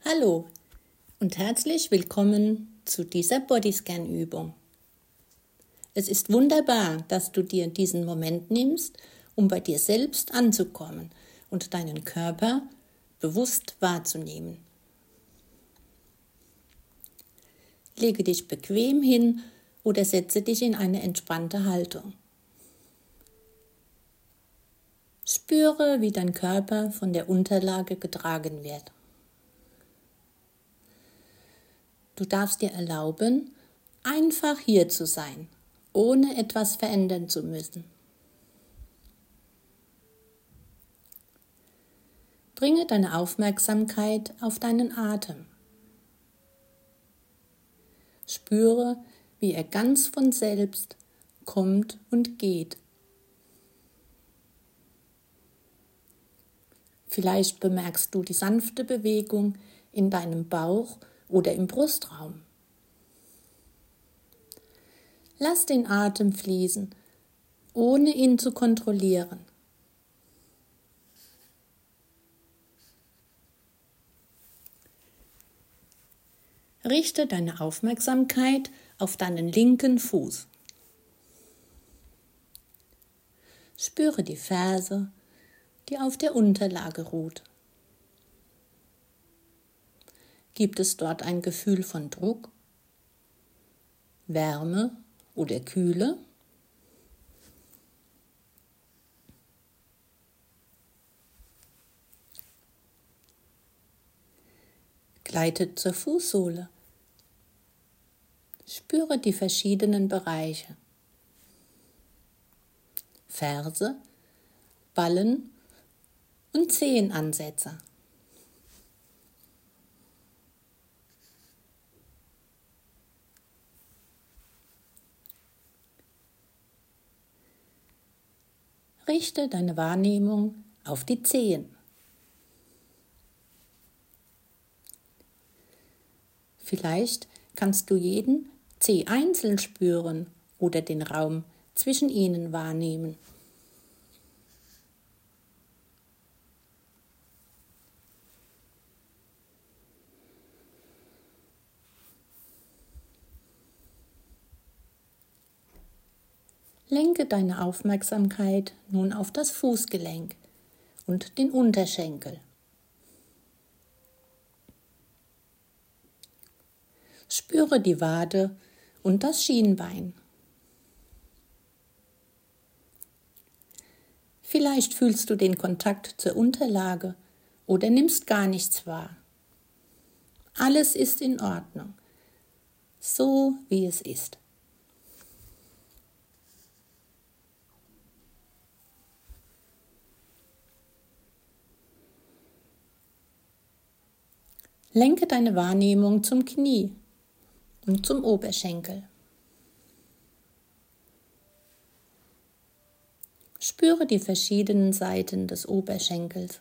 Hallo und herzlich willkommen zu dieser Bodyscan-Übung. Es ist wunderbar, dass du dir diesen Moment nimmst, um bei dir selbst anzukommen und deinen Körper bewusst wahrzunehmen. Lege dich bequem hin oder setze dich in eine entspannte Haltung. Spüre, wie dein Körper von der Unterlage getragen wird. Du darfst dir erlauben, einfach hier zu sein, ohne etwas verändern zu müssen. Bringe deine Aufmerksamkeit auf deinen Atem. Spüre, wie er ganz von selbst kommt und geht. Vielleicht bemerkst du die sanfte Bewegung in deinem Bauch oder im Brustraum. Lass den Atem fließen, ohne ihn zu kontrollieren. Richte deine Aufmerksamkeit auf deinen linken Fuß. Spüre die Ferse, die auf der Unterlage ruht. Gibt es dort ein Gefühl von Druck, Wärme oder Kühle? Gleite zur Fußsohle. Spüre die verschiedenen Bereiche. Ferse, Ballen und Zehenansätze. Richte deine Wahrnehmung auf die Zehen. Vielleicht kannst du jeden Zeh einzeln spüren oder den Raum zwischen ihnen wahrnehmen. Lenke deine Aufmerksamkeit nun auf das Fußgelenk und den Unterschenkel. Spüre die Wade und das Schienbein. Vielleicht fühlst du den Kontakt zur Unterlage oder nimmst gar nichts wahr. Alles ist in Ordnung, so wie es ist. Lenke deine Wahrnehmung zum Knie und zum Oberschenkel. Spüre die verschiedenen Seiten des Oberschenkels.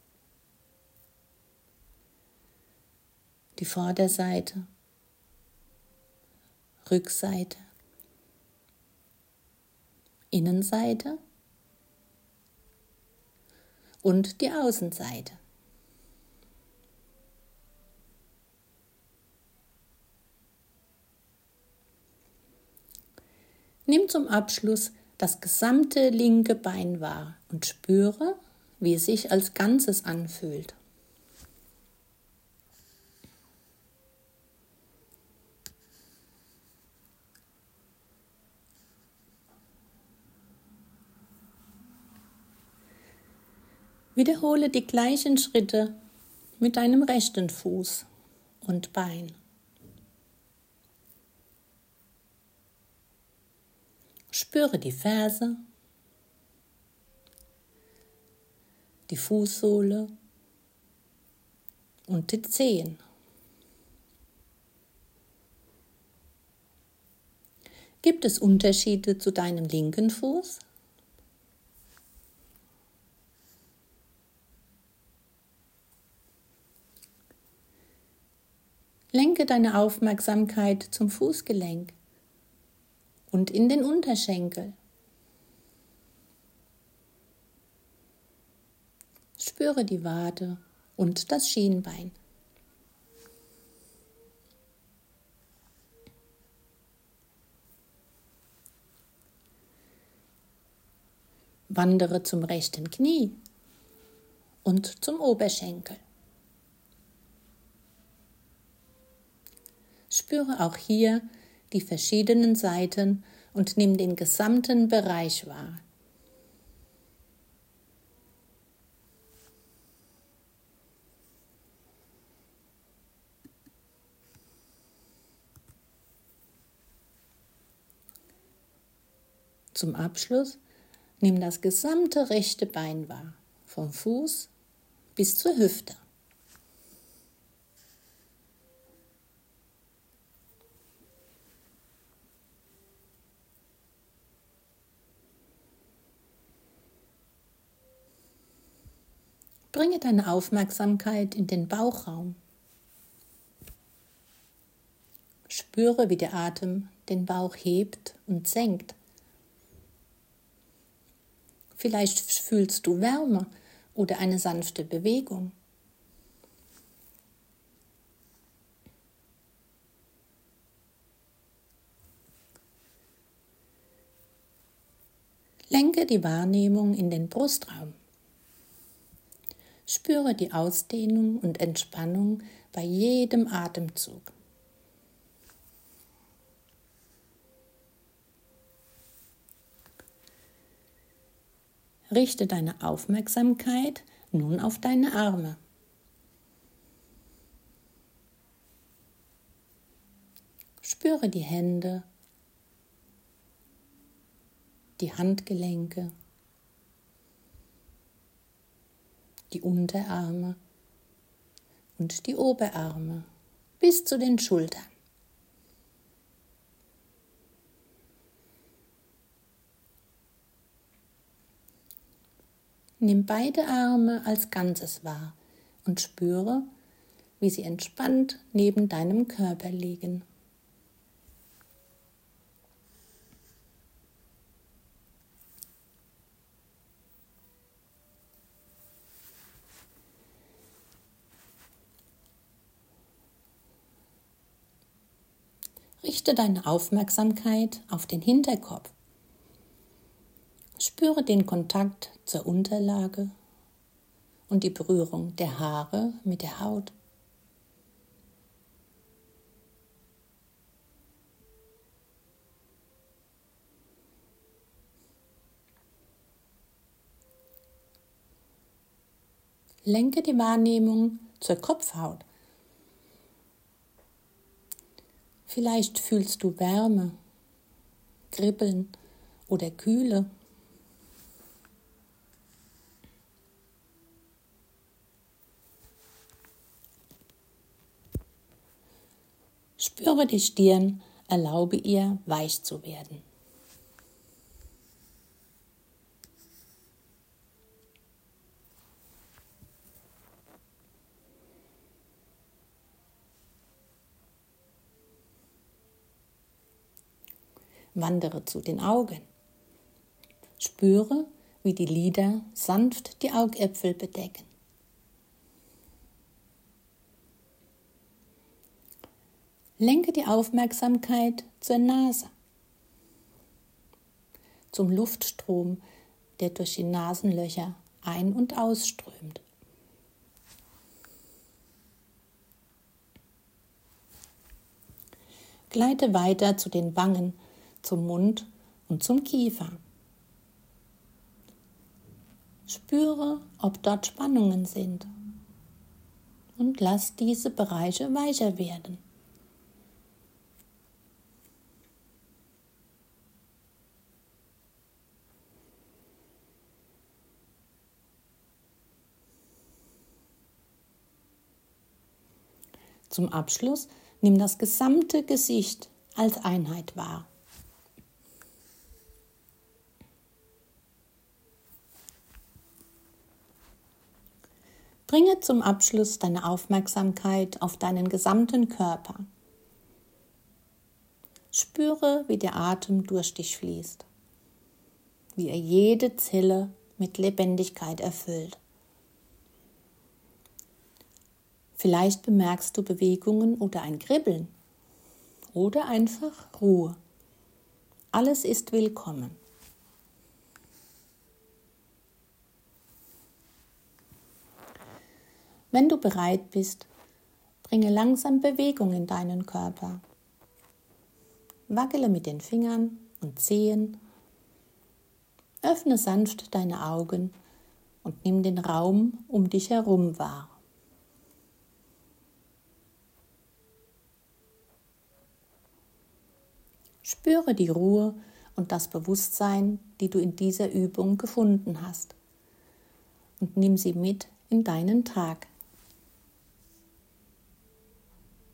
Die Vorderseite, Rückseite, Innenseite und die Außenseite. Nimm zum Abschluss das gesamte linke Bein wahr und spüre, wie es sich als Ganzes anfühlt. Wiederhole die gleichen Schritte mit deinem rechten Fuß und Bein. Spüre die Ferse, die Fußsohle und die Zehen. Gibt es Unterschiede zu deinem linken Fuß? Lenke deine Aufmerksamkeit zum Fußgelenk und in den Unterschenkel. Spüre die Wade und das Schienbein. Wandere zum rechten Knie und zum Oberschenkel. Spüre auch hier die verschiedenen Seiten und nimm den gesamten Bereich wahr. Zum Abschluss nimm das gesamte rechte Bein wahr, vom Fuß bis zur Hüfte. Bringe deine Aufmerksamkeit in den Bauchraum. Spüre, wie der Atem den Bauch hebt und senkt. Vielleicht fühlst du Wärme oder eine sanfte Bewegung. Lenke die Wahrnehmung in den Brustraum. Spüre die Ausdehnung und Entspannung bei jedem Atemzug. Richte deine Aufmerksamkeit nun auf deine Arme. Spüre die Hände, die Handgelenke, die Unterarme und die Oberarme bis zu den Schultern. Nimm beide Arme als Ganzes wahr und spüre, wie sie entspannt neben deinem Körper liegen. Richte deine Aufmerksamkeit auf den Hinterkopf. Spüre den Kontakt zur Unterlage und die Berührung der Haare mit der Haut. Lenke die Wahrnehmung zur Kopfhaut. Vielleicht fühlst du Wärme, Kribbeln oder Kühle. Spüre die Stirn, erlaube ihr, weich zu werden. Wandere zu den Augen. Spüre, wie die Lider sanft die Augäpfel bedecken. Lenke die Aufmerksamkeit zur Nase, zum Luftstrom, der durch die Nasenlöcher ein- und ausströmt. Gleite weiter zu den Wangen, zum Mund und zum Kiefer. Spüre, ob dort Spannungen sind und lass diese Bereiche weicher werden. Zum Abschluss nimm das gesamte Gesicht als Einheit wahr. Bringe zum Abschluss deine Aufmerksamkeit auf deinen gesamten Körper. Spüre, wie der Atem durch dich fließt, wie er jede Zelle mit Lebendigkeit erfüllt. Vielleicht bemerkst du Bewegungen oder ein Kribbeln oder einfach Ruhe. Alles ist willkommen. Wenn du bereit bist, bringe langsam Bewegung in deinen Körper. Wackele mit den Fingern und Zehen. Öffne sanft deine Augen und nimm den Raum um dich herum wahr. Spüre die Ruhe und das Bewusstsein, die du in dieser Übung gefunden hast, und nimm sie mit in deinen Tag.